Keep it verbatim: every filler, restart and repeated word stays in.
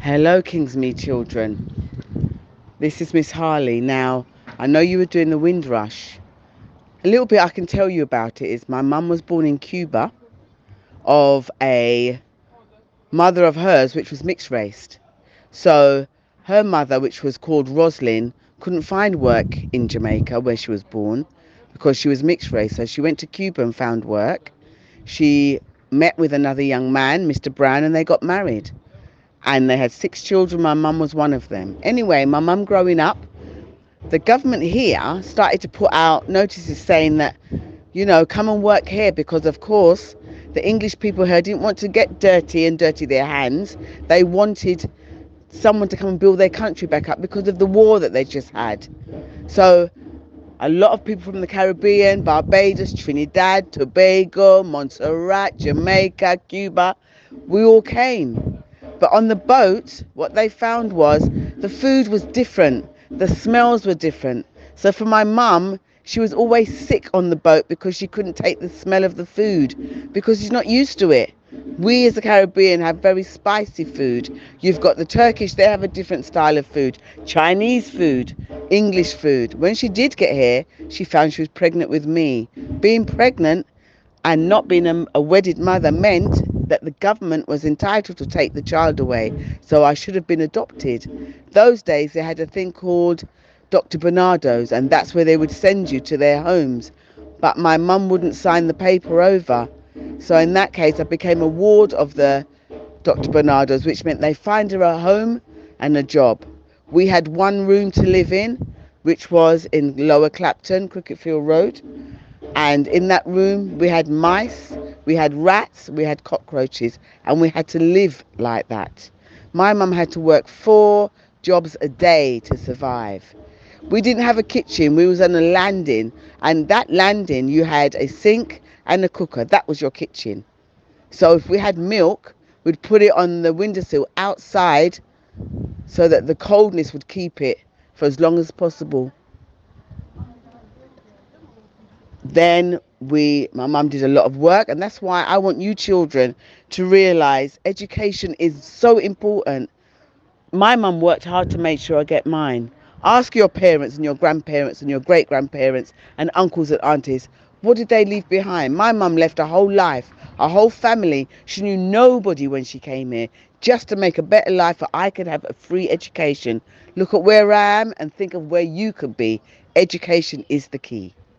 Hello, Kingsmead children. This is Miss Harley. Now, I know you were doing the Windrush. A little bit I can tell you about it is my mum was born in Cuba of a mother of hers which was mixed raced. So her mother, which was called Roslyn, couldn't find work in Jamaica where she was born because she was mixed race. So she went to Cuba and found work. She met with another young man, Mister Brown, and they got married. And they had six children. My mum was one of them. Anyway, my mum growing up, the government here started to put out notices saying that, you know, come and work here, because of course the English people here didn't want to get dirty and dirty their hands. They wanted someone to come and build their country back up because of the war that they just had. So a lot of people from the Caribbean, Barbados, Trinidad, Tobago, Montserrat, Jamaica, Cuba, we all came. But on the boat, what they found was the food was different. The smells were different. So for my mum, she was always sick on the boat because she couldn't take the smell of the food because she's not used to it. We as the Caribbean have very spicy food. You've got the Turkish, they have a different style of food. Chinese food, English food. When she did get here, she found she was pregnant with me. Being pregnant and not being a, a wedded mother meant that the government was entitled to take the child away. So I should have been adopted. Those days they had a thing called Doctor Bernardo's, and that's where they would send you to their homes. But my mum wouldn't sign the paper over. So in that case, I became a ward of the Doctor Bernardo's, which meant they find her a home and a job. We had one room to live in, which was in Lower Clapton, Cricketfield Road. And in that room, we had mice, we had rats, we had cockroaches, and we had to live like that. My mum had to work four jobs a day to survive. We didn't have a kitchen, we was on a landing, and that landing you had a sink and a cooker. That was your kitchen. So if we had milk, we'd put it on the windowsill outside so that the coldness would keep it for as long as possible. Then we, my mum did a lot of work, and that's why I want you children to realise education is so important. My mum worked hard to make sure I get mine. Ask your parents and your grandparents and your great-grandparents and uncles and aunties, what did they leave behind? My mum left a whole life, a whole family. She knew nobody when she came here, just to make a better life where I could have a free education. Look at where I am and think of where you could be. Education is the key.